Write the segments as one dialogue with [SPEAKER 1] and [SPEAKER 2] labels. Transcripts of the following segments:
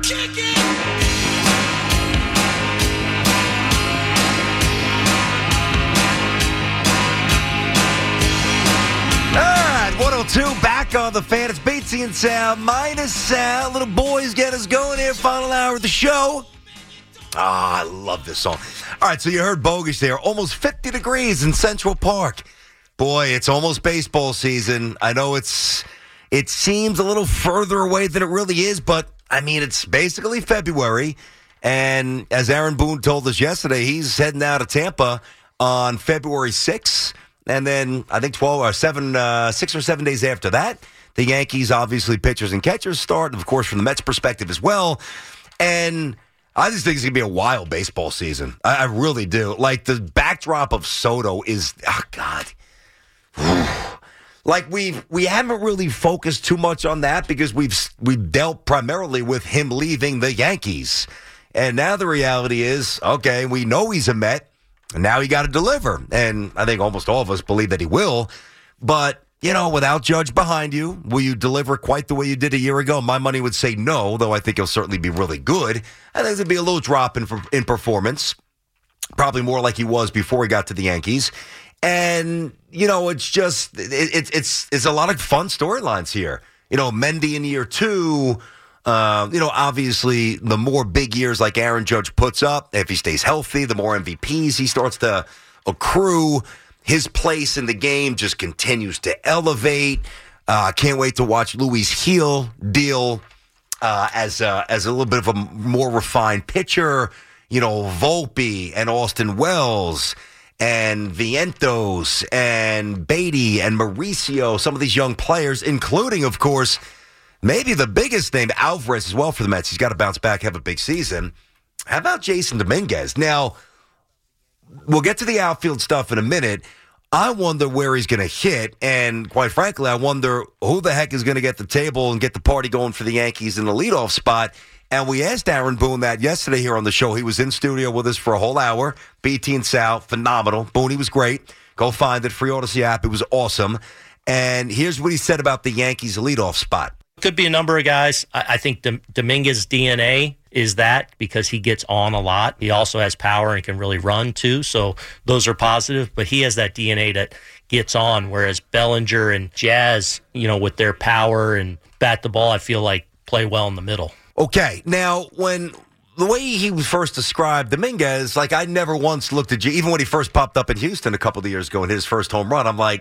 [SPEAKER 1] All right, 102 back on the fan. It's Batesy and Sal minus Sal. Little boys get us going here. Final hour of the show. I love this song. All right, so you heard Bogus there. Almost 50 degrees in Central Park. Boy, it's almost baseball season. I know it seems a little further away than it really is, but, I mean, it's basically February. And as Aaron Boone told us yesterday, he's heading out of Tampa on February 6th. And then I think 6 or 7 days after that, the Yankees, obviously, pitchers and catchers start, and of course, from the Mets' perspective as well. And I just think it's going to be a wild baseball season. I really do. Like, the backdrop of Soto is, oh, God. Like, we haven't really focused too much on that because we've dealt primarily with him leaving the Yankees. And now the reality is, okay, we know he's a Met. And now he got to deliver. And I think almost all of us believe that he will. But, you know, without Judge behind you, will you deliver quite the way you did a year ago? My money would say no, though I think he'll certainly be really good. I think there'd be a little drop in performance. Probably more like he was before he got to the Yankees. And, you know, it's just, it's a lot of fun storylines here. You know, Mendy in year 2. Obviously, the more big years like Aaron Judge puts up, if he stays healthy, the more MVPs he starts to accrue. His place in the game just continues to elevate. Can't wait to watch Luis Gil deal as a little bit of a more refined pitcher. You know, Volpe and Austin Wells and Vientos and Beatty and Mauricio, some of these young players, including, of course, maybe the biggest name, Alvarez, as well for the Mets. He's got to bounce back, have a big season. How about Jason Dominguez? Now, we'll get to the outfield stuff in a minute. I wonder where he's going to hit, and quite frankly, I wonder who the heck is going to get the table and get the party going for the Yankees in the leadoff spot. And we asked Aaron Boone that yesterday here on the show. He was in studio with us for a whole hour. BT and Sal, phenomenal. Boone, he was great. Go find it. Free Odyssey app. It was awesome. And here's what he said about the Yankees leadoff spot.
[SPEAKER 2] Could be a number of guys. I think Dominguez DNA is that because he gets on a lot. He also has power and can really run too. So those are positive. But he has that DNA that gets on, whereas Bellinger and Jazz, you know, with their power and bat the ball, I feel like play well in the middle. Okay.
[SPEAKER 1] Now, when the way he was first described, Dominguez, like I never once looked at you, even when he first popped up in Houston a couple of years ago and hit his first home run, I'm like,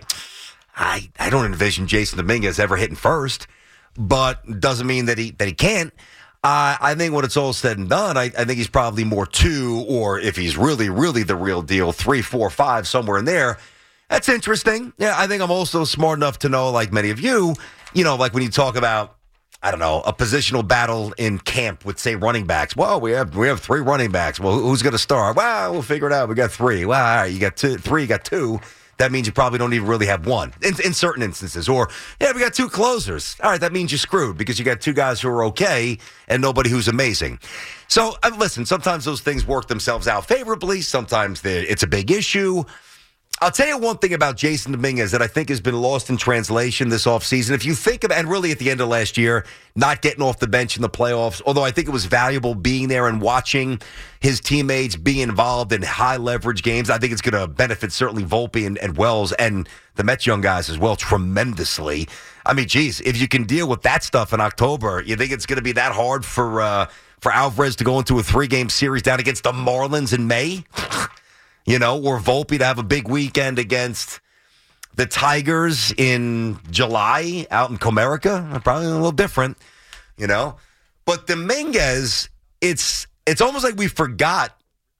[SPEAKER 1] I don't envision Jason Dominguez ever hitting first. But doesn't mean that he can't. I think when it's all said and done, I think he's probably more 2, or if he's really, really the real deal, 3, 4, 5, somewhere in there. That's interesting. Yeah, I think I'm also smart enough to know, like many of you, you know, like when you talk about, I don't know, a positional battle in camp with, say, running backs. Well, we have 3 running backs. Well, who's going to start? Well, we'll figure it out. We got 3. Well, all right, you got 3, you got 2. That means you probably don't even really have one in certain instances. Or, yeah, we got 2 closers. All right, that means you're screwed because you got 2 guys who are okay and nobody who's amazing. So, listen, sometimes those things work themselves out favorably. Sometimes it's a big issue. I'll tell you one thing about Jason Dominguez that I think has been lost in translation this offseason. If you think of, and really at the end of last year, not getting off the bench in the playoffs, although I think it was valuable being there and watching his teammates be involved in high-leverage games. I think it's going to benefit certainly Volpe and Wells and the Mets young guys as well tremendously. I mean, geez, if you can deal with that stuff in October, you think it's going to be that hard for Alvarez to go into a 3-game series down against the Marlins in May? You know, or Volpe to have a big weekend against the Tigers in July out in Comerica. Probably a little different, you know. But Dominguez, it's almost like we forgot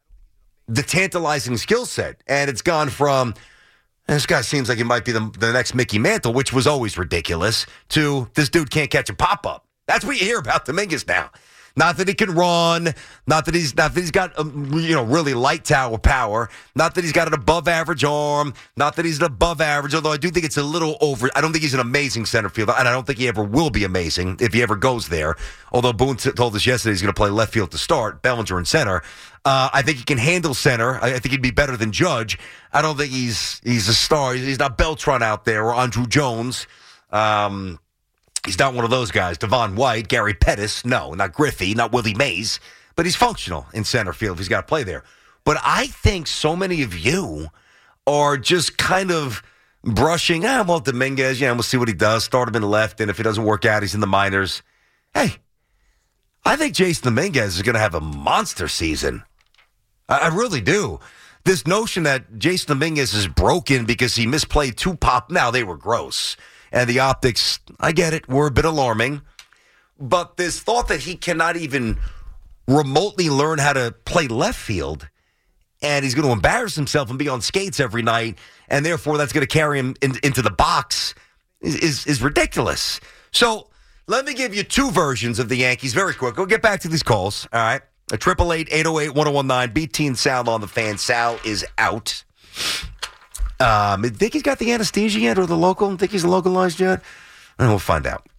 [SPEAKER 1] the tantalizing skill set. And it's gone from, this guy seems like he might be the next Mickey Mantle, which was always ridiculous, to this dude can't catch a pop-up. That's what you hear about Dominguez now. Not that he can run, not that he's got really light tower power, not that he's got an above average arm, not that he's an above average, although I do think it's a little over. I don't think he's an amazing center fielder, and I don't think he ever will be amazing if he ever goes there. Although Boone told us yesterday he's going to play left field to start, Bellinger in center. I think he can handle center. I think he'd be better than Judge. I don't think he's a star. He's not Beltran out there or Andrew Jones. He's not one of those guys. Devon White, Gary Pettis, no, not Griffey, not Willie Mays, but he's functional in center field if he's got to play there. But I think so many of you are just kind of brushing, well, Dominguez, we'll see what he does. Start him in left, and if it doesn't work out, he's in the minors. Hey, I think Jason Dominguez is going to have a monster season. I really do. This notion that Jason Dominguez is broken because he misplayed 2 pop, now they were gross. And the optics, I get it, were a bit alarming. But this thought that he cannot even remotely learn how to play left field, and he's going to embarrass himself and be on skates every night, and therefore that's going to carry him into the box, is ridiculous. So let me give you 2 versions of the Yankees very quick. We'll get back to these calls, all right? 888-808-1019, BT and Sal on the fan. Sal is out. Think he's got the anesthesia yet, or the local? Think he's localized yet? And we'll find out.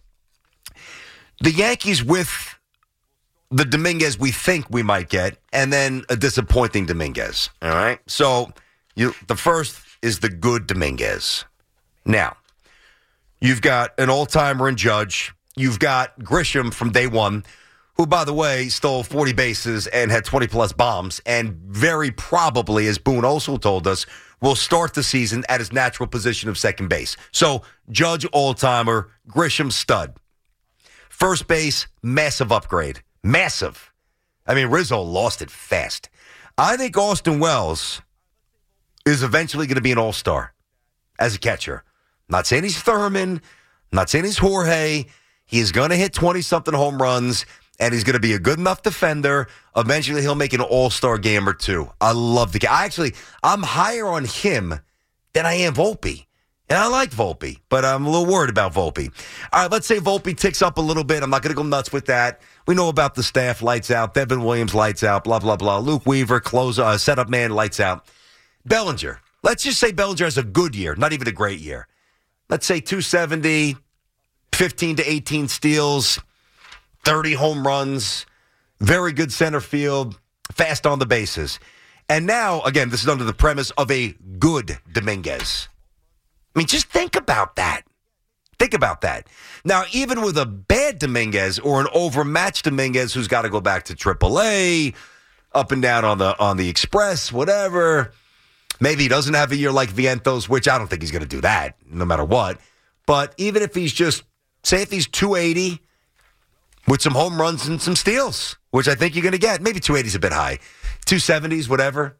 [SPEAKER 1] The Yankees with the Dominguez we think we might get, and then a disappointing Dominguez. All right? So the first is the good Dominguez. Now, you've got an all-timer in Judge. You've got Grisham from day one, who, by the way, stole 40 bases and had 20-plus bombs, and very probably, as Boone also told us, will start the season at his natural position of second base. So, Judge all-timer, Grisham stud. First base, massive upgrade. Massive. I mean, Rizzo lost it fast. I think Austin Wells is eventually going to be an all-star as a catcher. Not saying he's Thurman, not saying he's Jorge. He is going to hit 20-something home runs, and he's going to be a good enough defender. Eventually, he'll make an all-star game or 2. I love the guy. I'm higher on him than I am Volpe. And I like Volpe, but I'm a little worried about Volpe. All right, let's say Volpe ticks up a little bit. I'm not going to go nuts with that. We know about the staff, lights out. Devin Williams, lights out, blah, blah, blah. Luke Weaver, closer, setup man, lights out. Bellinger. Let's just say Bellinger has a good year, not even a great year. Let's say 270, 15 to 18 steals, 30 home runs, very good center field, fast on the bases. And now, again, this is under the premise of a good Dominguez. I mean, just think about that. Think about that. Now, even with a bad Dominguez or an overmatched Dominguez who's got to go back to AAA, up and down on the Express, whatever. Maybe he doesn't have a year like Vientos, which I don't think he's going to do that, no matter what. But even if he's just, say if he's 280 with some home runs and some steals, which I think you're going to get. Maybe 280 is a bit high. 270s, whatever.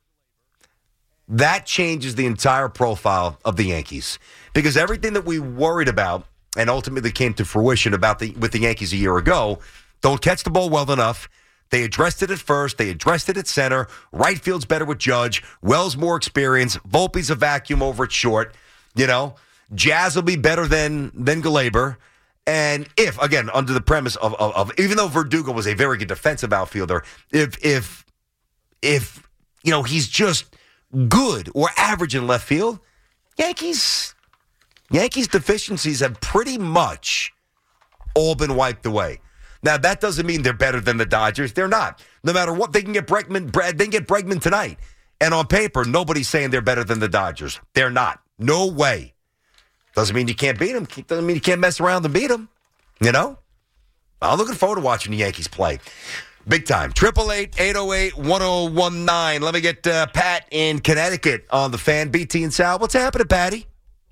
[SPEAKER 1] That changes the entire profile of the Yankees. Because everything that we worried about and ultimately came to fruition with the Yankees a year ago, don't catch the ball well enough. They addressed it at first. They addressed it at center. Right field's better with Judge. Wells more experience. Volpe's a vacuum over at short. Jazz will be better than Glaber. And if, again, under the premise of even though Verdugo was a very good defensive outfielder, if he's just good or average in left field, Yankees deficiencies have pretty much all been wiped away. Now, that doesn't mean they're better than the Dodgers. They're not. No matter what, they can get Bregman. They can get Bregman tonight. And on paper, nobody's saying they're better than the Dodgers. They're not. No way. Doesn't mean you can't beat them. Doesn't mean you can't mess around and beat them. I'm looking forward to watching the Yankees play. Big time. 888-808-1019. Let me get Pat in Connecticut on the fan. BT and Sal. What's happening, Patty?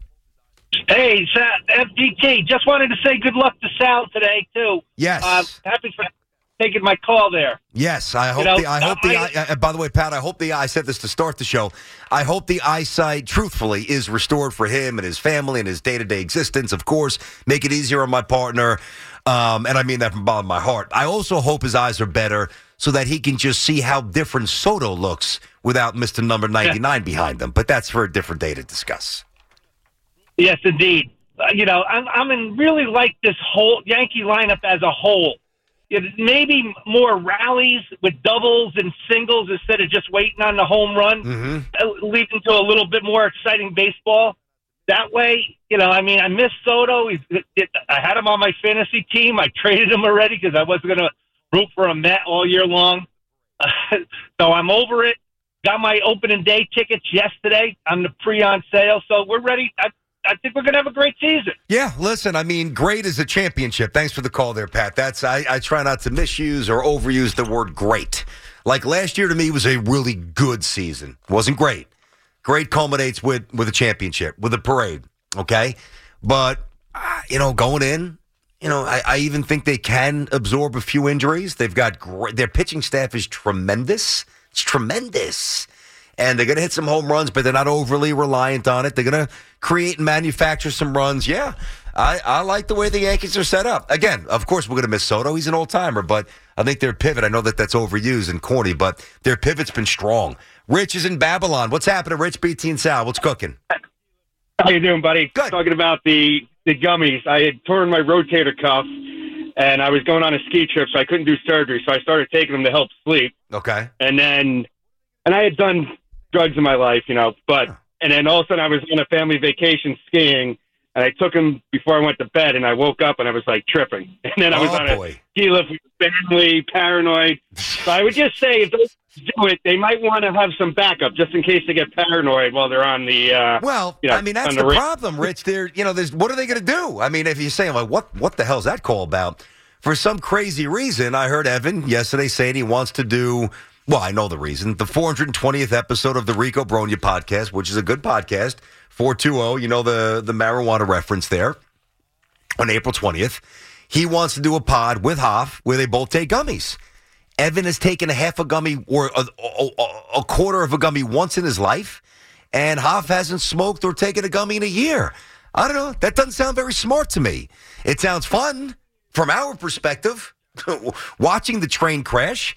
[SPEAKER 3] Hey, FDT. Just wanted to say good luck to Sal today, too.
[SPEAKER 1] Yes.
[SPEAKER 3] Happy for taking my call there.
[SPEAKER 1] Yes, by the way, Pat, I said this to start the show. I hope the eyesight, truthfully, is restored for him and his family and his day-to-day existence. Of course, make it easier on my partner. And I mean that from the bottom of my heart. I also hope his eyes are better so that he can just see how different Soto looks without Mr. Number 99 behind him. But that's for a different day to discuss.
[SPEAKER 3] Yes, indeed. I'm really like this whole Yankee lineup as a whole. Maybe more rallies with doubles and singles instead of just waiting on the home run, leading to a little bit more exciting baseball. That way, I miss Soto. I had him on my fantasy team. I traded him already because I wasn't going to root for a Met all year long. So I'm over it. Got my opening day tickets yesterday on the pre-on sale. So we're ready. I think we're going to have a great season.
[SPEAKER 1] Yeah, listen, I mean, great is a championship. Thanks for the call there, Pat. I try not to misuse or overuse the word great. Like last year to me was a really good season. Wasn't great. Great culminates with a championship, with a parade, okay? But, going in, I even think they can absorb a few injuries. They've got their pitching staff is tremendous. It's tremendous. And they're going to hit some home runs, but they're not overly reliant on it. They're going to create and manufacture some runs. Yeah, I like the way the Yankees are set up. Again, of course, we're going to miss Soto. He's an old-timer, but I think their pivot, I know that's overused and corny, but their pivot's been strong. Rich is in Babylon. What's happening, Rich? BT and Sal, what's cooking?
[SPEAKER 4] How you doing, buddy?
[SPEAKER 1] Good.
[SPEAKER 4] Talking about the gummies. I had torn my rotator cuff, and I was going on a ski trip, so I couldn't do surgery, so I started taking them to help sleep.
[SPEAKER 1] Okay.
[SPEAKER 4] And I had done drugs in my life, and then all of a sudden I was on a family vacation skiing, and I took them before I went to bed, and I woke up and I was like tripping. And then I was on a ski lift with family, paranoid. So I would just say if those do it, they might want to have some backup just in case they get paranoid while they're on the.
[SPEAKER 1] That's the problem, Rich. There's what are they going to do? I mean, if you're saying like, what the hell's that call about? For some crazy reason, I heard Evan yesterday saying he wants to do. Well, I know the reason. The 420th episode of the Rico Bronya podcast, which is a good podcast, 420, the marijuana reference there, on April 20th. He wants to do a pod with Hoff where they both take gummies. Evan has taken a half a gummy or a quarter of a gummy once in his life, and Hoff hasn't smoked or taken a gummy in a year. I don't know. That doesn't sound very smart to me. It sounds fun from our perspective, watching the train crash.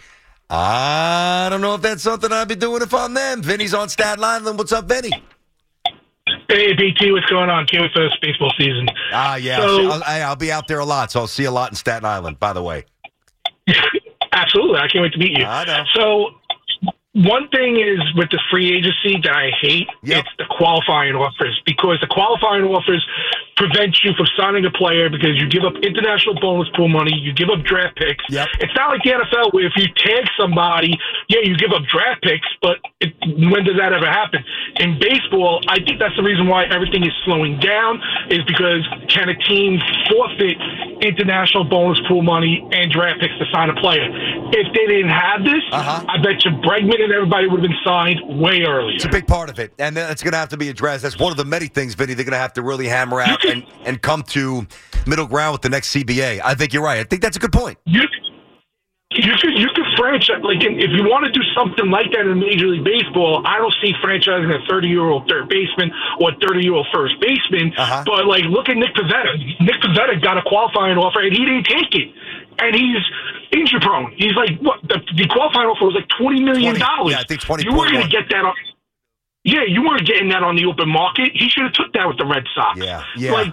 [SPEAKER 1] I don't know if that's something I'd be doing if I'm them. Vinny's on Staten Island. What's up, Vinny?
[SPEAKER 5] Hey, BT, what's going on? Can't wait for this baseball season.
[SPEAKER 1] Yeah.
[SPEAKER 5] So,
[SPEAKER 1] I'll be out there a lot, so I'll see a lot in Staten Island, by the way.
[SPEAKER 5] Absolutely. I can't wait to meet you.
[SPEAKER 1] I know.
[SPEAKER 5] So, one thing is with the free agency that I hate, it's the qualifying offers, because the qualifying offers prevent you from signing a player because you give up international bonus pool money, you give up draft picks.
[SPEAKER 1] Yep.
[SPEAKER 5] It's not like the NFL where if you tag somebody, you give up draft picks, but when does that ever happen? In baseball, I think that's the reason why everything is slowing down, is because can a team forfeit international bonus pool money and draft picks to sign a player? If they didn't have this, I bet you Bregman and everybody would have been signed way earlier.
[SPEAKER 1] It's a big part of it, and that's going to have to be addressed. That's one of the many things, Vinny, they're going to have to really hammer out and come to middle ground with the next CBA. I think you're right. I think that's a good point.
[SPEAKER 5] You could franchise, like, if you want to do something like that in Major League Baseball, I don't see franchising a 30-year-old third baseman or a 30-year-old first baseman. But, like, look at Nick Pivetta. Nick Pivetta got a qualifying offer, and he didn't take it. And he's injury prone. He's like, what? The qualifying offer was like $20 million.
[SPEAKER 1] Yeah, I think 20.
[SPEAKER 5] You weren't going to get that on. Yeah, you weren't getting that on the open market. He should have took that with the Red Sox.
[SPEAKER 1] Yeah.
[SPEAKER 5] Like,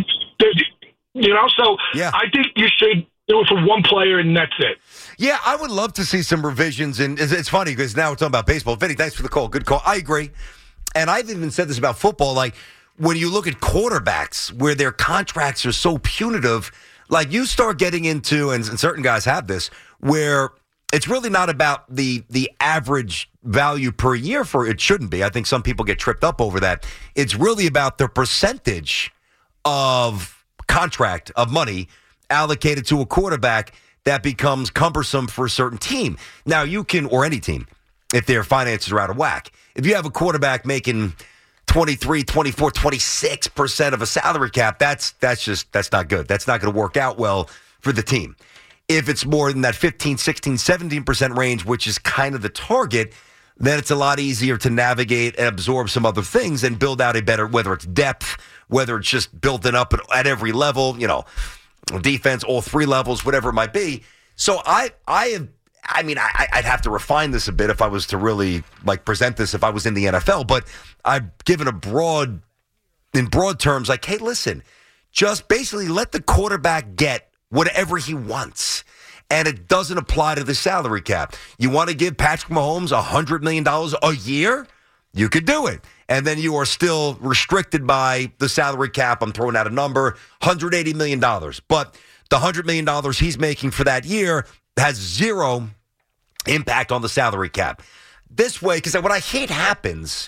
[SPEAKER 5] so I think you should do it for one player and that's it.
[SPEAKER 1] Yeah, I would love to see some revisions. And it's funny because now we're talking about baseball. Vinny, thanks for the call. Good call. I agree. And I've even said this about football. Like, when you look at quarterbacks where their contracts are so punitive, like you start getting into, and certain guys have this, where it's really not about the average value per year for it shouldn't be. I think some people get tripped up over that. It's really about the percentage of contract of money allocated to a quarterback that becomes cumbersome for a certain team. Now you can, or any team, if their finances are out of whack. If you have a quarterback making 23, 24, 26% of a salary cap, that's not good. That's not going to work out well for the team. If it's more than that 15, 16, 17% range, which is kind of the target, then it's a lot easier to navigate and absorb some other things and build out a better, whether it's depth, whether it's just building up at every level, defense, all three levels, whatever it might be. So I'd have to refine this a bit if I was to really present this if I was in the NFL, but I've given in broad terms, like, hey, listen, just basically let the quarterback get whatever he wants. And it doesn't apply to the salary cap. You want to give Patrick Mahomes $100 million a year? You could do it. And then you are still restricted by the salary cap. I'm throwing out a number, $180 million. But the $100 million he's making for that year has zero impact on the salary cap. This way, because what I hate happens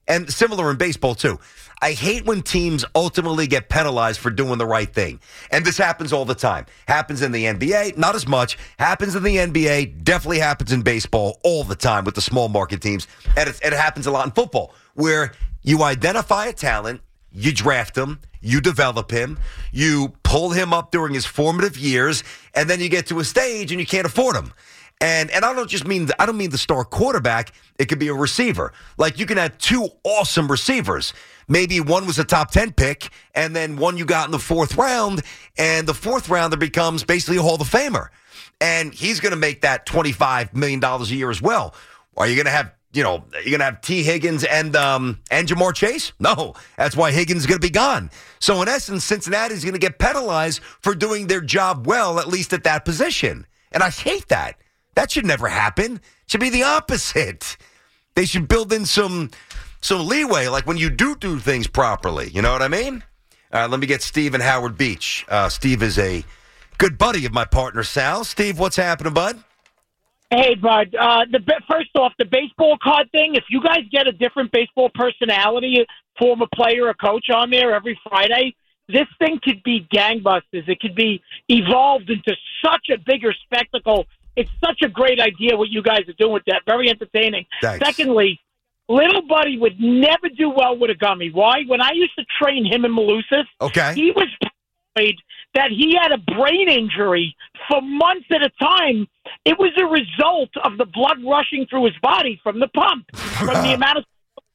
[SPEAKER 1] And similar in baseball, too. I hate when teams ultimately get penalized for doing the right thing. And this happens all the time. Happens in the NBA, not as much. Happens in the NBA, definitely happens in baseball all the time with the small market teams. And it happens a lot in football, where you identify a talent, you draft him, you develop him, you pull him up during his formative years, and then you get to a stage and you can't afford him. And I don't mean the star quarterback. It could be a receiver. Like, you can have two awesome receivers. Maybe one was a top 10 pick, and then one you got in the fourth round, and the fourth rounder becomes basically a Hall of Famer. And he's going to make that $25 million a year as well. Are you going to have, you're going to have T. Higgins and Jamar Chase? No, that's why Higgins is going to be gone. So in essence, Cincinnati's going to get penalized for doing their job well, at least at that position. And I hate that. That should never happen. It should be the opposite. They should build in some leeway, like when you do things properly. You know what I mean? All right, let me get Steve in Howard Beach. Steve is a good buddy of my partner, Sal. Steve, what's happening, bud?
[SPEAKER 6] Hey, bud. First off, the baseball card thing, if you guys get a different baseball personality, former player or coach on there every Friday, this thing could be gangbusters. It could be evolved into such a bigger spectacle. It's such a great idea what you guys are doing with that. Very entertaining.
[SPEAKER 1] Thanks.
[SPEAKER 6] Secondly, little buddy would never do well with a gummy. Why? When I used to train him in Malusis, he was paranoid that he had a brain injury for months at a time. It was a result of the blood rushing through his body from the pump, from the amount of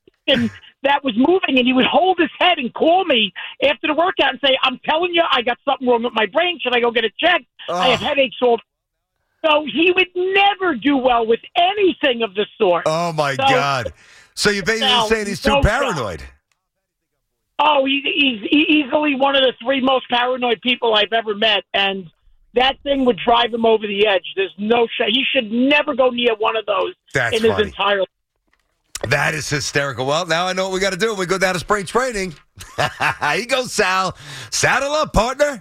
[SPEAKER 6] that was moving. And he would hold his head and call me after the workout and say, I'm telling you, I got something wrong with my brain. Should I go get it checked? I have headaches all. So he would never do well with anything of the sort.
[SPEAKER 1] Oh, my God. So you're basically saying he's too paranoid.
[SPEAKER 6] Oh, he's easily one of the three most paranoid people I've ever met, and that thing would drive him over the edge. There's no shot. He should never go near one of those his entire life.
[SPEAKER 1] That is hysterical. Well, now I know what we got to do when we go down to spring training. Here you go, Sal. Saddle up, partner.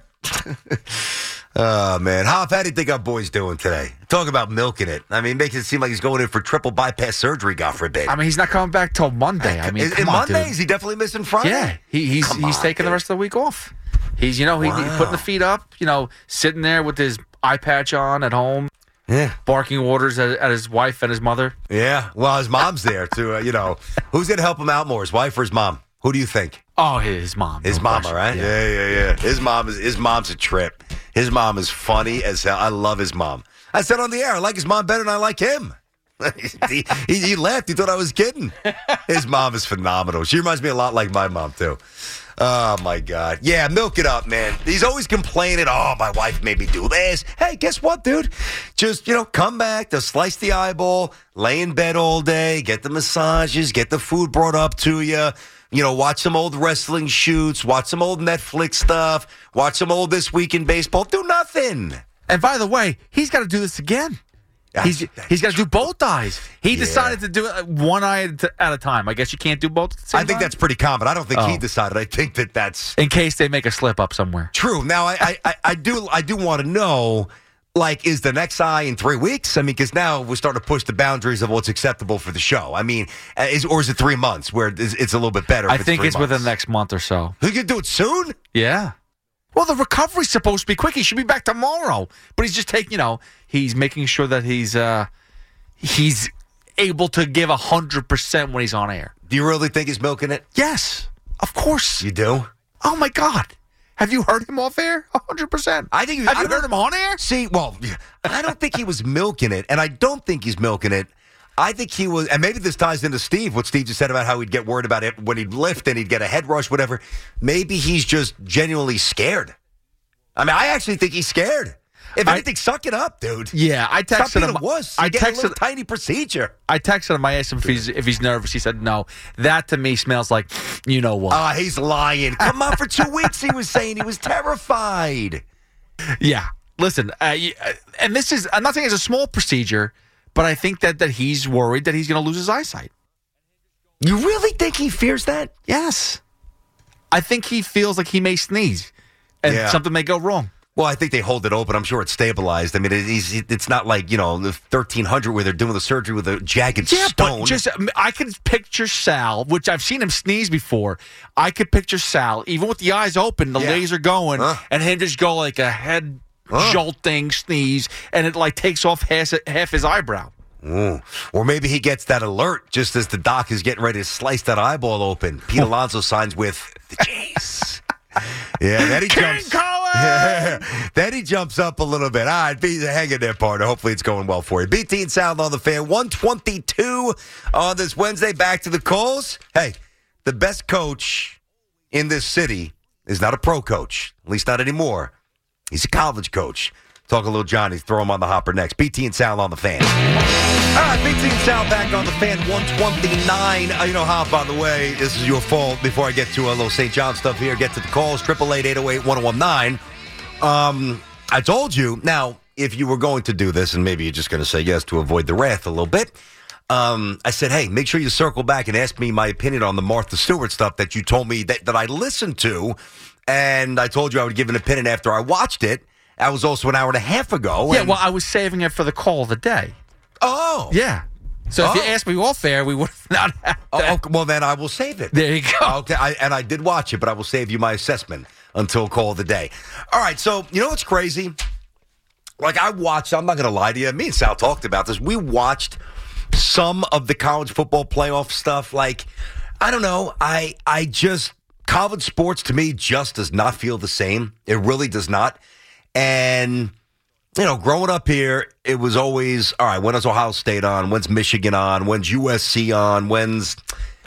[SPEAKER 1] Oh, man. How do you think our boy's doing today? Talk about milking it. I mean, making it seem like he's going in for triple bypass surgery, God forbid.
[SPEAKER 7] I mean, he's not coming back till Monday. I mean,
[SPEAKER 1] come on, Monday? Dude. Is he definitely missing Friday?
[SPEAKER 7] Yeah, he's taking the rest of the week off. He's, he's putting the feet up, sitting there with his eye patch on at home.
[SPEAKER 1] Yeah.
[SPEAKER 7] Barking orders at his wife and his mother.
[SPEAKER 1] Yeah. Well, his mom's there, too. Who's going to help him out more, his wife or his mom? Who do you think?
[SPEAKER 7] Oh, his mom.
[SPEAKER 1] His mama, right? Yeah. His mom's a trip. His mom is funny as hell. I love his mom. I said on the air, I like his mom better than I like him. he laughed. He thought I was kidding. His mom is phenomenal. She reminds me a lot like my mom, too. Oh, my God. Yeah, milk it up, man. He's always complaining, my wife made me do this. Hey, guess what, dude? Just, come back, to slice the eyeball, lay in bed all day, get the massages, get the food brought up to you. Watch some old wrestling shoots, watch some old Netflix stuff, watch some old This Week in Baseball. Do nothing.
[SPEAKER 7] And by the way, he's got to do this again. He's got to do both eyes. He decided to do it one eye at a time. I guess you can't do both at the same time?
[SPEAKER 1] I think that's pretty common. I don't think he decided. I think that's...
[SPEAKER 7] In case they make a slip up somewhere.
[SPEAKER 1] True. Now, I do want to know... is the next eye in 3 weeks? I mean, because now we're starting to push the boundaries of what's acceptable for the show. I mean, or is it 3 months where it's a little bit better?
[SPEAKER 7] I think it's within the next month or so.
[SPEAKER 1] You can do it soon?
[SPEAKER 7] Yeah. Well, the recovery's supposed to be quick. He should be back tomorrow. But he's just taking, he's making sure that he's able to give 100% when he's on air.
[SPEAKER 1] Do you really think he's milking it?
[SPEAKER 7] Yes. Of course.
[SPEAKER 1] You do?
[SPEAKER 7] Oh, my God. Have you heard him off air? 100%.
[SPEAKER 1] I think.
[SPEAKER 7] Have you heard him on air?
[SPEAKER 1] See, I don't think he was milking it, and I don't think he's milking it. I think he was, and maybe this ties into Steve, what Steve just said about how he'd get worried about it when he'd lift and he'd get a head rush, whatever. Maybe he's just genuinely scared. I mean, I actually think he's scared. If anything, suck it up, dude.
[SPEAKER 7] Yeah, I texted him.
[SPEAKER 1] I texted a little tiny procedure.
[SPEAKER 7] I texted him. I asked him if he's nervous. He said no. That to me smells like you know what.
[SPEAKER 1] Oh, he's lying. Come on, for 2 weeks he was saying he was terrified.
[SPEAKER 7] Yeah, listen, and this is I'm not saying it's a small procedure, but I think that he's worried that he's going to lose his eyesight.
[SPEAKER 1] You really think he fears that?
[SPEAKER 7] Yes, I think he feels like he may sneeze and something may go wrong.
[SPEAKER 1] Well, I think they hold it open. I'm sure it's stabilized. I mean, it's not like, the 1300 where they're doing the surgery with a jagged stone.
[SPEAKER 7] But I can picture Sal, which I've seen him sneeze before. I could picture Sal, even with the eyes open, the laser going, and him just go like a head jolting sneeze, and it like takes off half his eyebrow.
[SPEAKER 1] Ooh. Or maybe he gets that alert just as the doc is getting ready to slice that eyeball open. Pete Alonso signs with the Jays. Yeah, then he jumps. Then he jumps up a little bit. All right, hang in there, partner. Hopefully it's going well for you. BT and Sound on the Fan, 122 on this Wednesday. Back to the calls. Hey, the best coach in this city is not a pro coach, at least not anymore. He's a college coach. Talk a little Johnny, throw him on the hopper next. BT and Sal on the Fan. All right, BT and Sal back on the Fan, 129. Hop, by the way, this is your fault. Before I get to a little St. John stuff here, get to the calls, 888-808-1019. I told you, now, if you were going to do this, and maybe you're just going to say yes to avoid the wrath a little bit, I said, hey, make sure you circle back and ask me my opinion on the Martha Stewart stuff that you told me that I listened to, and I told you I would give an opinion after I watched it. That was also an hour and a half ago.
[SPEAKER 7] Yeah, well, I was saving it for the call of the day.
[SPEAKER 1] Oh.
[SPEAKER 7] Yeah. So if you asked me off air, we would not have that.
[SPEAKER 1] Well, then I will save it.
[SPEAKER 7] There you go.
[SPEAKER 1] Okay, I did watch it, but I will save you my assessment until call of the day. All right, so you know what's crazy? Like I'm not going to lie to you. Me and Sal talked about this. We watched some of the college football playoff stuff. Like, I don't know. College sports to me just does not feel the same. It really does not. And, growing up here, it was always, all right, when is Ohio State on? When's Michigan on? When's USC on? When's,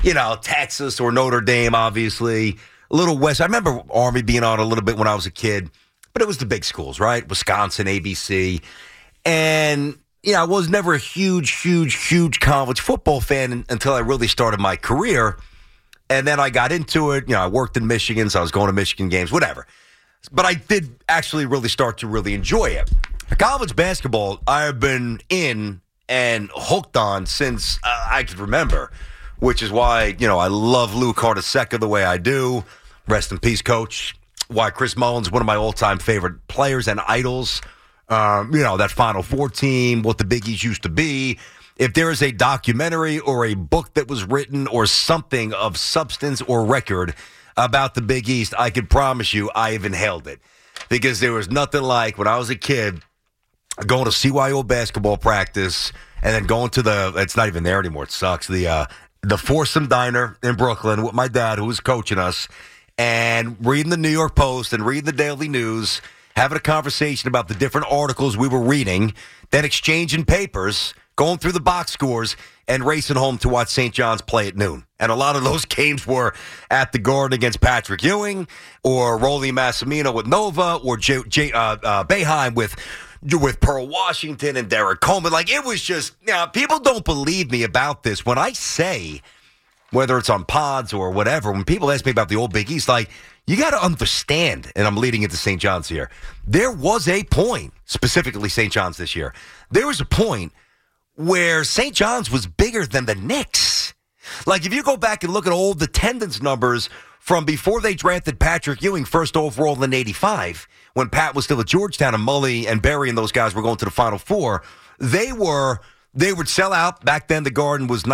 [SPEAKER 1] Texas or Notre Dame, obviously. A little West. I remember Army being on a little bit when I was a kid, but it was the big schools, right? Wisconsin, ABC. And, I was never a huge college football fan until I really started my career. And then I got into it. I worked in Michigan, so I was going to Michigan games, whatever. But I did actually really start to really enjoy it. College basketball, I have been in and hooked on since I could remember, which is why, I love Lou Carnesecca the way I do. Rest in peace, Coach. Why Chris Mullins, one of my all-time favorite players and idols. That Final Four team, what the Big East used to be. If there is a documentary or a book that was written or something of substance or record about the Big East, I can promise you I have inhaled it. Because there was nothing like when I was a kid going to CYO basketball practice and then going to it's not even there anymore, it sucks, the Foursome Diner in Brooklyn with my dad who was coaching us and reading the New York Post and reading the Daily News, having a conversation about the different articles we were reading, then exchanging papers, going through the box scores, and racing home to watch St. John's play at noon. And a lot of those games were at the Garden against Patrick Ewing, or Rolly Massimino with Nova, or Boeheim with Pearl Washington and Derek Coleman. Like, it was just, people don't believe me about this. When I say, whether it's on pods or whatever, when people ask me about the old Big East, like, you got to understand, and I'm leading into St. John's here, there was a point, specifically St. John's this year, there was a point where St. John's was bigger than the Knicks. Like, if you go back and look at all the attendance numbers from before they drafted Patrick Ewing first overall in '85, when Pat was still at Georgetown and Mully and Berry and those guys were going to the Final Four, they would sell out. Back then, the Garden was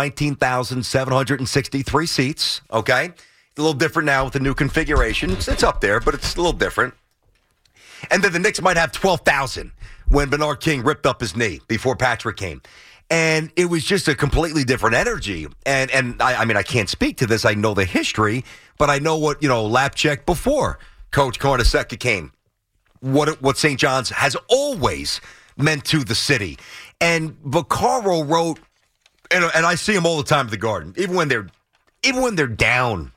[SPEAKER 1] 19,763 seats, okay? A little different now with the new configuration. It's up there, but it's a little different. And then the Knicks might have 12,000 when Bernard King ripped up his knee before Patrick came. And it was just a completely different energy. And I can't speak to this. I know the history, but I know what, Lapchick before Coach Carnesecca came, what St. John's has always meant to the city. And Vaccaro wrote, and I see him all the time at the Garden, even when they're down,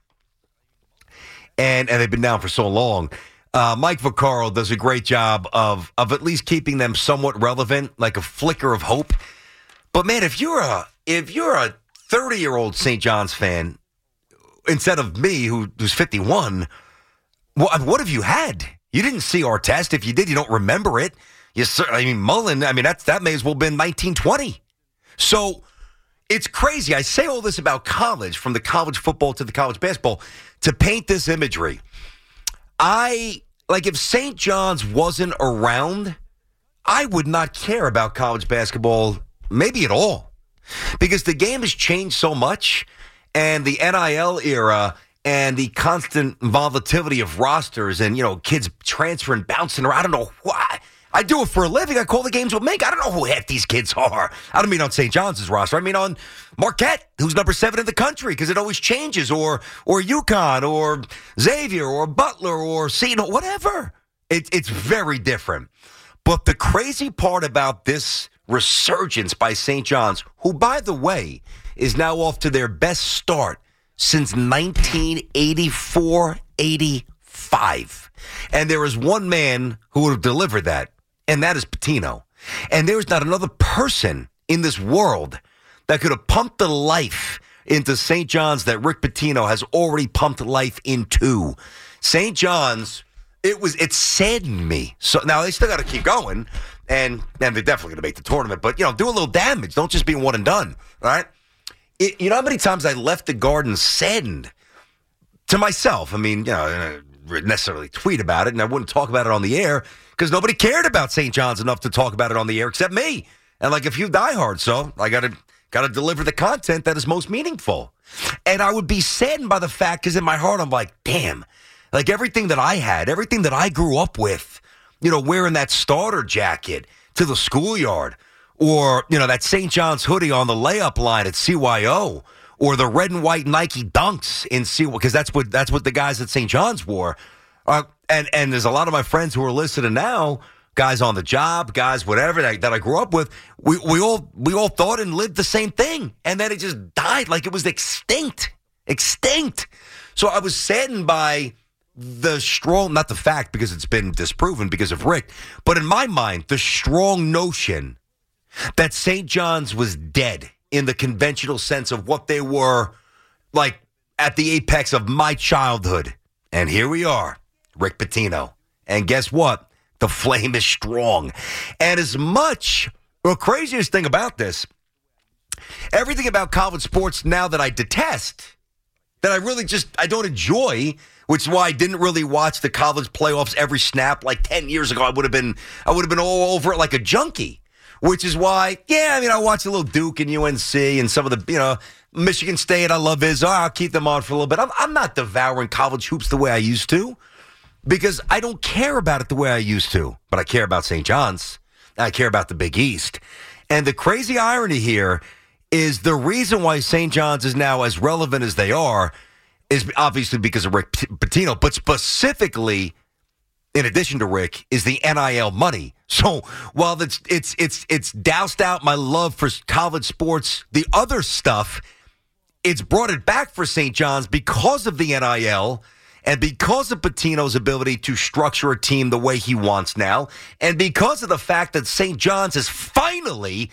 [SPEAKER 1] and they've been down for so long. Mike Vaccaro does a great job of at least keeping them somewhat relevant, like a flicker of hope. But man, if you're a 30-year-old St. John's fan, instead of me who's 51, what have you had? You didn't see our test. If you did, you don't remember it. Mullen. That may as well have been 1920. So it's crazy. I say all this about college, from the college football to the college basketball, to paint this imagery. I like if St. John's wasn't around, I would not care about college basketball, maybe at all, because the game has changed so much, and the NIL era and the constant volatility of rosters and, kids transferring, bouncing around. I don't know why. I do it for a living. I call the games with Mink. I don't know who half these kids are. I don't mean on St. John's roster. I mean on Marquette, who's number 7 in the country, because it always changes, or UConn, or Xavier, or Butler, or Seton, whatever. It's very different. But the crazy part about this resurgence by St. John's, who, by the way, is now off to their best start since 1984-85. And there is one man who would have delivered that, and that is Pitino. And there is not another person in this world that could have pumped the life into St. John's that Rick Pitino has already pumped life into. St. John's, it saddened me. So now they still got to keep going, and they're definitely going to make the tournament. But, do a little damage. Don't just be one and done, all right? You know how many times I left the Garden saddened to myself? I mean, necessarily tweet about it, and I wouldn't talk about it on the air because nobody cared about St. John's enough to talk about it on the air except me and like a few diehards. So I got to deliver the content that is most meaningful. And I would be saddened by the fact, because in my heart I'm like, damn, like everything that I had, everything that I grew up with, wearing that starter jacket to the schoolyard, or, that St. John's hoodie on the layup line at CYO, or the red and white Nike Dunks in CYO, because that's what the guys at St. John's wore. And there's a lot of my friends who are listening now, guys on the job, guys whatever that I grew up with. We all thought and lived the same thing, and then it just died like it was extinct. So I was saddened by the strong, not the fact because it's been disproven because of Rick, but in my mind, the strong notion that St. John's was dead in the conventional sense of what they were like at the apex of my childhood. And here we are, Rick Pitino. And guess what? The flame is strong. And the craziest thing about this, everything about college sports now that I detest, that I really I don't enjoy, which is why I didn't really watch the college playoffs every snap. Like 10 years ago, I would have been all over it like a junkie. Which is why, I watched a little Duke and UNC and some of the, Michigan State. I love I'll keep them on for a little bit. I'm not devouring college hoops the way I used to because I don't care about it the way I used to. But I care about St. John's. And I care about the Big East. And the crazy irony here is the reason why St. John's is now as relevant as they are is obviously because of Rick Pitino, but specifically, in addition to Rick, is the NIL money. So while it's doused out my love for college sports, the other stuff, it's brought it back for St. John's because of the NIL and because of Pitino's ability to structure a team the way he wants now, and because of the fact that St. John's is finally,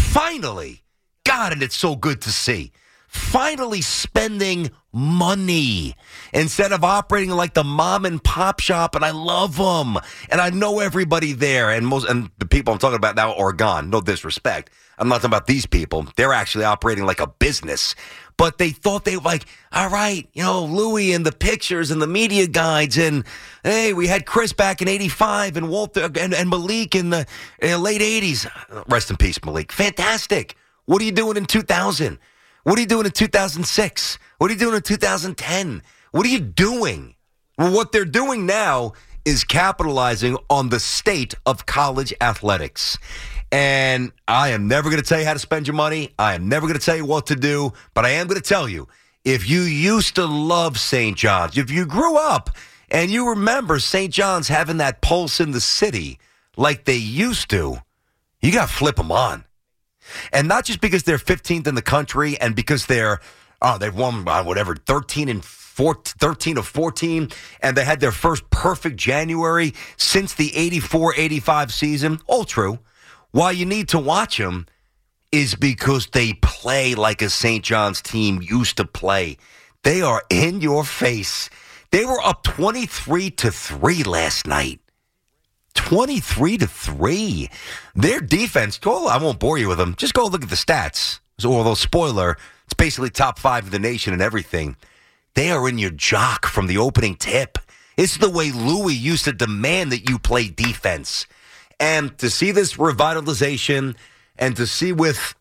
[SPEAKER 1] God, and it's so good to see, finally spending money instead of operating like the mom and pop shop. And I love them, and I know everybody there, and the people I'm talking about now are gone. No disrespect, I'm not talking about these people. They're actually operating like a business. But they thought they were like, all right, Louis and the pictures and the media guides, and hey, we had Chris back in '85 and Walter and Malik in the late '80s. Rest in peace, Malik. Fantastic. What are you doing in 2000? What are you doing in 2006? What are you doing in 2010? What are you doing? Well, what they're doing now is capitalizing on the state of college athletics. And I am never going to tell you how to spend your money. I am never going to tell you what to do. But I am going to tell you, if you used to love St. John's, if you grew up and you remember St. John's having that pulse in the city like they used to, you got to flip them on. And not just because they're 15th in the country and because they've won, 13 of 14, and they had their first perfect January since the 84-85 season. All true. Why you need to watch them is because they play like a St. John's team used to play. They are in your face. They were up 23-3 last night. 23-3. Their defense, I won't bore you with them. Just go look at the stats. Although, spoiler, it's basically top 5 of the nation and everything. They are in your jock from the opening tip. This is the way Louis used to demand that you play defense. And to see this revitalization and to see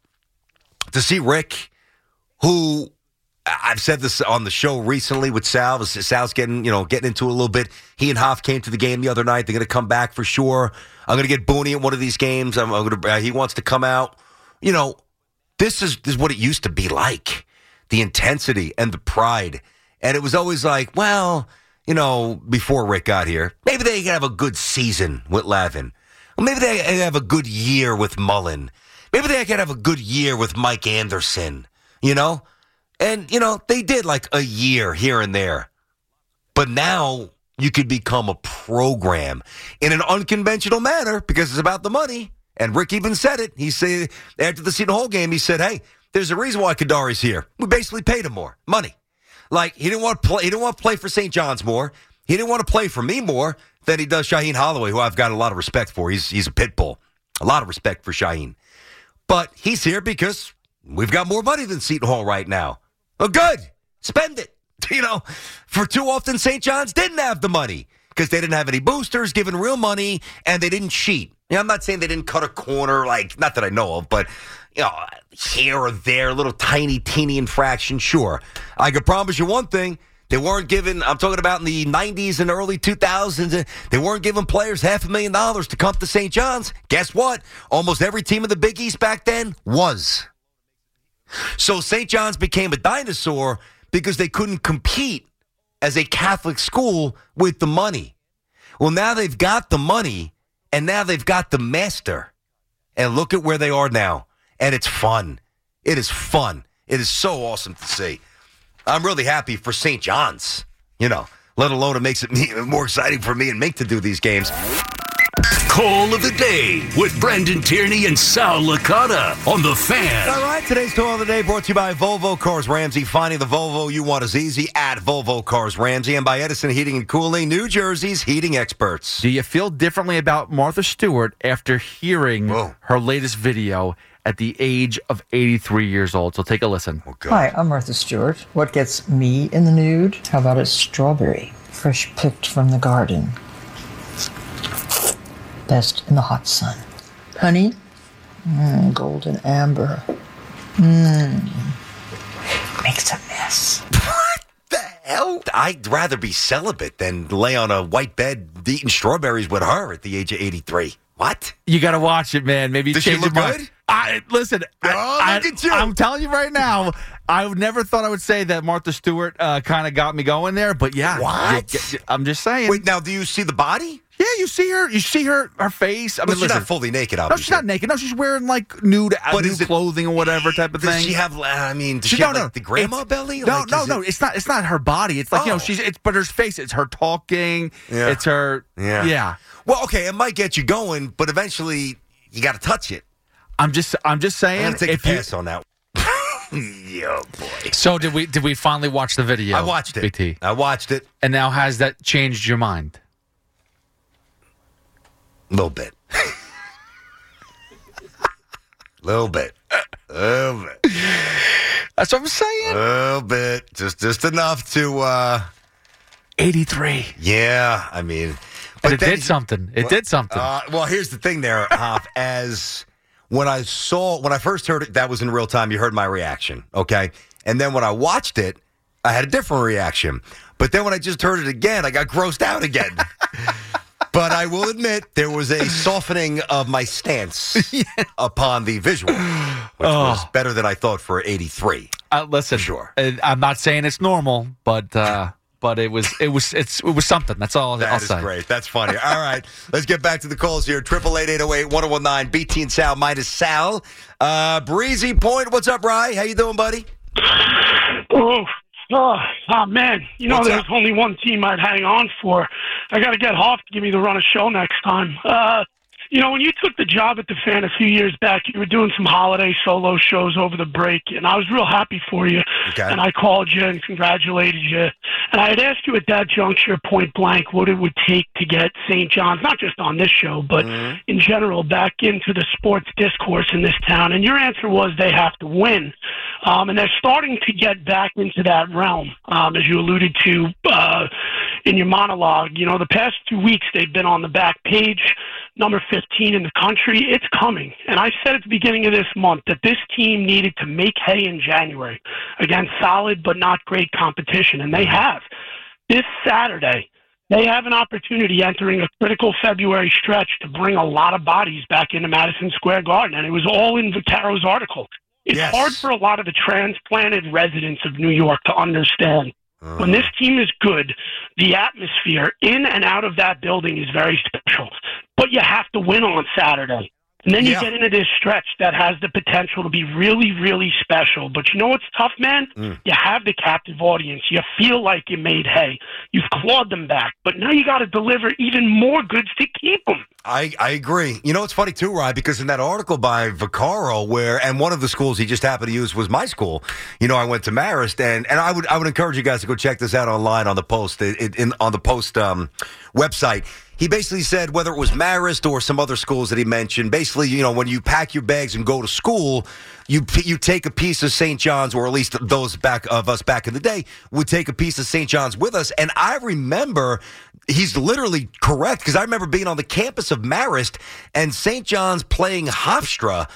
[SPEAKER 1] Rick, who I've said this on the show recently with Sal. Sal's getting into it a little bit. He and Hoff came to the game the other night. They're going to come back for sure. I'm going to get Booney at one of these games. He wants to come out. This is what it used to be like. The intensity and the pride. And it was always like, well, before Rick got here, maybe they could have a good season with Lavin. Well, maybe they could have a good year with Mullen. Maybe they could have a good year with Mike Anderson, And, they did like a year here and there. But now you could become a program in an unconventional manner because it's about the money. And Rick even said it. He said after the Seton Hall game, he said, hey, there's a reason why Kadari's here. We basically paid him more money. Like, he didn't want to play for St. John's more. He didn't want to play for me more than he does Shaheen Holloway, who I've got a lot of respect for. He's a pit bull. A lot of respect for Shaheen. But he's here because we've got more money than Seton Hall right now. Oh, good. Spend it. For too often, St. John's didn't have the money because they didn't have any boosters giving real money, and they didn't cheat. I'm not saying they didn't cut a corner, not that I know of, but, here or there, a little tiny, teeny infraction, sure. I can promise you one thing. They weren't giving, I'm talking about in the 90s and early 2000s, they weren't giving players $500,000 to come to St. John's. Guess what? Almost every team in the Big East back then was. So St. John's became a dinosaur because they couldn't compete as a Catholic school with the money. Well, now they've got the money, and now they've got the master. And look at where they are now. And it's fun. It is fun. It is so awesome to see. I'm really happy for St. John's, let alone it makes it more exciting for me and Mink to do these games.
[SPEAKER 8] Call of the Day with Brendan Tierney and Sal Licata on The Fan.
[SPEAKER 1] All right, today's Call of the Day brought to you by Volvo Cars Ramsey. Finding the Volvo you want is easy at Volvo Cars Ramsey, and by Edison Heating and Cooling, New Jersey's heating experts.
[SPEAKER 7] Do you feel differently about Martha Stewart after hearing her latest video at the age of 83 years old? So take a listen.
[SPEAKER 9] Hi, I'm Martha Stewart. What gets me in the nude? How about a strawberry, fresh picked from the garden? Best in the hot sun. Honey? Golden amber. Makes a mess.
[SPEAKER 1] What the hell? I'd rather be celibate than lay on a white bed eating strawberries with her at the age of 83. What?
[SPEAKER 7] You got to watch it, man. Maybe
[SPEAKER 1] does she look good?
[SPEAKER 7] Listen,
[SPEAKER 1] look at you.
[SPEAKER 7] I'm telling you right now, I never thought I would say that Martha Stewart kind of got me going there, but yeah.
[SPEAKER 1] What?
[SPEAKER 7] I'm just saying.
[SPEAKER 1] Wait, now, do you see the body?
[SPEAKER 7] Yeah, you see her. You see her face. I mean,
[SPEAKER 1] she's not fully naked, obviously.
[SPEAKER 7] No, she's not naked. No, she's wearing like nude clothing or whatever type of thing.
[SPEAKER 1] Does she have? Does she have the grandma belly?
[SPEAKER 7] No, no. It's not. It's not her body. It's like but her face. It's her talking.
[SPEAKER 1] Yeah.
[SPEAKER 7] It's her. Yeah.
[SPEAKER 1] Well, okay, it might get you going, but eventually you got to touch it.
[SPEAKER 7] I'm just saying.
[SPEAKER 1] I'm gonna take a pass on that. Yeah, boy.
[SPEAKER 7] So did we finally watch the video?
[SPEAKER 1] I watched it.
[SPEAKER 7] BT.
[SPEAKER 1] I watched it.
[SPEAKER 7] And now has that changed your mind?
[SPEAKER 1] A little bit. Little bit.
[SPEAKER 7] That's what I'm saying.
[SPEAKER 1] A little bit. Just enough to
[SPEAKER 7] 83.
[SPEAKER 1] Yeah, I mean.
[SPEAKER 7] But it did something. It did something.
[SPEAKER 1] Well, here's the thing there, Hop. When I first heard it, that was in real time. You heard my reaction, okay? And then when I watched it, I had a different reaction. But then when I just heard it again, I got grossed out again. But I will admit, there was a softening of my stance upon the visual, which was better than I thought for 83.
[SPEAKER 7] Listen,
[SPEAKER 1] sure.
[SPEAKER 7] I'm not saying it's normal, but it was something. That's all I'll say.
[SPEAKER 1] That is great. That's funny. All right, let's get back to the calls here. 888-808-1019. BT and Sal minus Sal. Breezy Point. What's up, Rye? How you doing, buddy?
[SPEAKER 10] Oh man, there's only one team I'd hang on for. I got to get Hoff to give me the run of show next time. When you took the job at the Fan a few years back, you were doing some holiday solo shows over the break, and I was real happy for you.
[SPEAKER 1] Okay.
[SPEAKER 10] And I called you and congratulated you. And I had asked you at that juncture, point blank, what it would take to get St. John's, not just on this show, but in general, back into the sports discourse in this town. And your answer was they have to win. And they're starting to get back into that realm, as you alluded to, in your monologue, the past 2 weeks they've been on the back page, number 15 in the country. It's coming. And I said at the beginning of this month that this team needed to make hay in January against solid but not great competition, and they have. This Saturday, they have an opportunity entering a critical February stretch to bring a lot of bodies back into Madison Square Garden, and it was all in Vaccaro's article. It's hard for a lot of the transplanted residents of New York to understand. When this team is good, the atmosphere in and out of that building is very special. But you have to win on Saturday. And then you get into this stretch that has the potential to be really, really special. But you know what's tough, man? You have the captive audience. You feel like you made hay. You've clawed them back. But now you got to deliver even more goods to keep them.
[SPEAKER 1] I agree. It's funny too, Ryan, because in that article by Vaccaro, and one of the schools he just happened to use was my school. I went to Marist, and I would encourage you guys to go check this out online on the Post on the Post website. He basically said whether it was Marist or some other schools that he mentioned, basically, when you pack your bags and go to school, you take a piece of St. John's, or at least those of us back in the day would take a piece of St. John's with us. And I remember he's literally correct, because I remember being on the campus of Marist and St. John's playing Hofstra.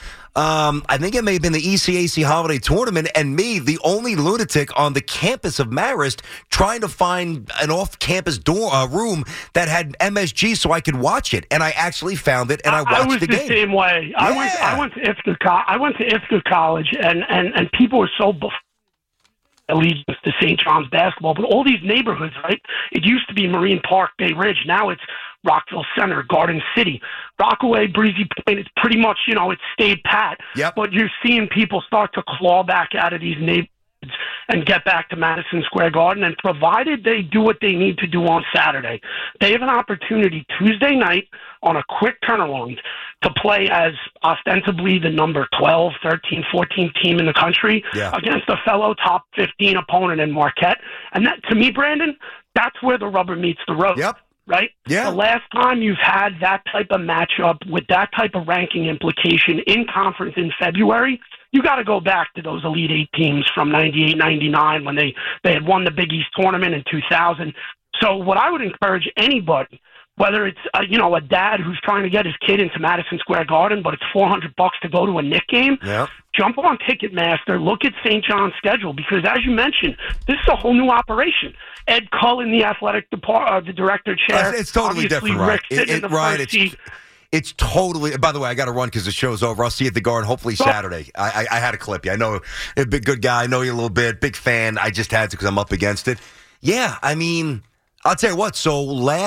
[SPEAKER 1] I think it may have been the ECAC Holiday Tournament, and me, the only lunatic on the campus of Marist, trying to find an off-campus room that had MSG so I could watch it. And I actually found it, and I watched the game.
[SPEAKER 10] I was the same way. I went to Ithaca College, and people were so allegiance to St. John's basketball, but all these neighborhoods, right? It used to be Marine Park, Bay Ridge. Now it's Rockville Center, Garden City, Rockaway, Breezy Point. It's pretty much, it stayed pat.
[SPEAKER 1] Yep.
[SPEAKER 10] But you're seeing people start to claw back out of these neighborhoods and get back to Madison Square Garden. And provided they do what they need to do on Saturday, they have an opportunity Tuesday night on a quick turnaround to play as ostensibly the number 12, 13, 14 team in the country against a fellow top 15 opponent in Marquette. And that, to me, Brandon, that's where the rubber meets the road.
[SPEAKER 1] Yep.
[SPEAKER 10] Right?
[SPEAKER 1] Yeah.
[SPEAKER 10] The last time you've had that type of matchup with that type of ranking implication in conference in February, you got to go back to those Elite Eight teams from 98, 99 when they had won the Big East tournament in 2000. So what I would encourage anybody, whether it's a dad who's trying to get his kid into Madison Square Garden, but it's $400 to go to a Knick game, jump on Ticketmaster, look at St. John's schedule, because as you mentioned, this is a whole new operation. Ed Cullen, the athletic department, the director chair.
[SPEAKER 1] It's totally different, right? It's totally. By the way, I got to run because the show's over. I'll see you at the Garden hopefully Saturday. I had to clip you. I know you're a big good guy. I know you a little bit. Big fan. I just had to because I'm up against it. Yeah, I mean, I'll tell you what. So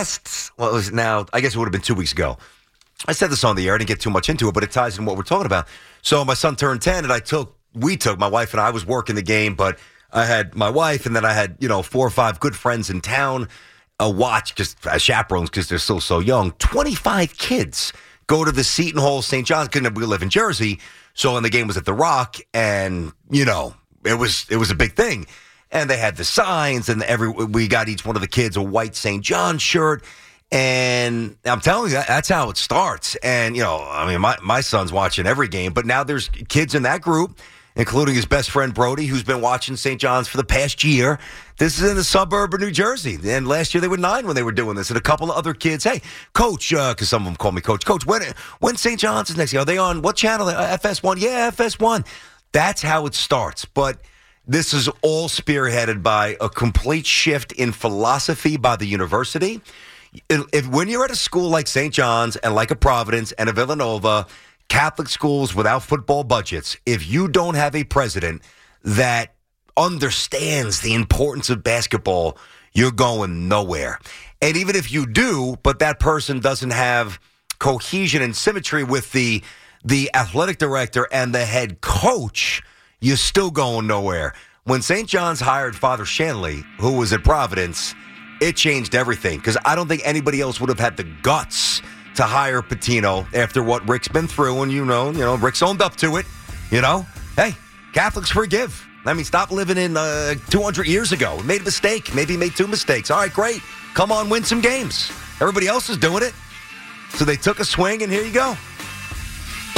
[SPEAKER 1] I guess it would have been 2 weeks ago. I said this on the air. I didn't get too much into it, but it ties in what we're talking about. So my son turned 10, and we took my wife and I was working the game, but I had my wife, and then I had 4 or 5 good friends in town watch just as chaperones because they're still so young. 25 kids go to the Seton Hall St. John's. We live in Jersey, so when the game was at the Rock, and it was a big thing. And they had the signs, and we got each one of the kids a white St. John shirt. And I'm telling you, that's how it starts. And, my son's watching every game, but now there's kids in that group, including his best friend Brody, who's been watching St. John's for the past year. This is in the suburb of New Jersey. And last year they were 9 when they were doing this. And a couple of other kids, hey, Coach, because some of them call me Coach, when St. John's is next year? Are they on what channel? FS1? Yeah, FS1. That's how it starts. But this is all spearheaded by a complete shift in philosophy by the university. When you're at a school like St. John's and like a Providence and a Villanova, Catholic schools without football budgets, if you don't have a president that understands the importance of basketball, you're going nowhere. And even if you do, but that person doesn't have cohesion and symmetry with the athletic director and the head coach, you're still going nowhere. When St. John's hired Father Shanley, who was at Providence, it changed everything, because I don't think anybody else would have had the guts to hire Pitino after what Rick's been through. And, Rick's owned up to it. Hey, Catholics forgive. I mean, stop living in 200 years ago. We made a mistake. Maybe made 2 mistakes. All right, great. Come on, win some games. Everybody else is doing it. So they took a swing, and here you go.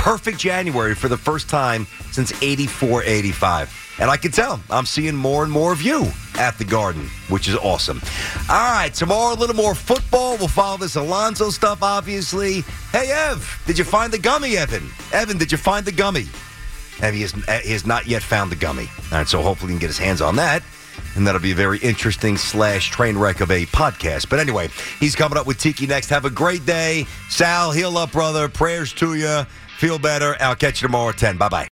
[SPEAKER 1] perfect January for the first time since 84, 85. And I can tell I'm seeing more and more of you at the Garden, which is awesome. All right, tomorrow a little more football. We'll follow this Alonso stuff, obviously. Hey, Ev, did you find the gummy, Evan? Evan, did you find the gummy? Ev, he has not yet found the gummy. All right, so hopefully he can get his hands on that. And that'll be a very interesting / train wreck of a podcast. But anyway, he's coming up with Tiki next. Have a great day. Sal, heal up, brother. Prayers to you. Feel better. I'll catch you tomorrow at 10. Bye-bye.